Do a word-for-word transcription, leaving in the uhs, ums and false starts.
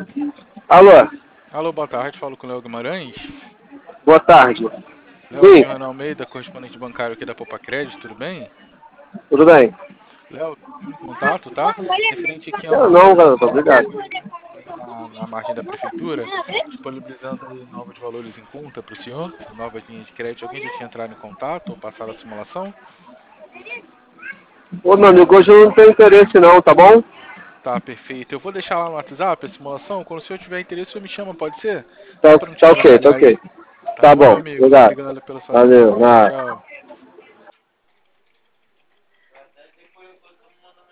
Alô, Alô, boa tarde, falo com o Léo Guimarães. boa tarde. Léo, aqui Sim, é o Renan Almeida, correspondente bancário aqui da Poupa Crédito, tudo bem? tudo bem? Léo, em contato, tá? Referente aqui a Não, uma não, demanda garoto, que obrigado. foi na, na margem da prefeitura, disponibilizando aí novos valores em conta para o senhor, novas linhas de crédito. Alguém já tinha entrado em contato ou passado a simulação? Ô, meu amigo, hoje eu não tenho interesse não, tá bom? Tá, perfeito. Eu vou deixar lá no WhatsApp a simulação. Quando o senhor tiver interesse, o senhor me chama, pode ser? Só Tá, para não te tá ok, tá atrapalhar aí. ok. Tá Tá bom, meu bom, amigo? obrigado. Obrigado pela sua Valeu, atenção. Tchau, nada. tchau.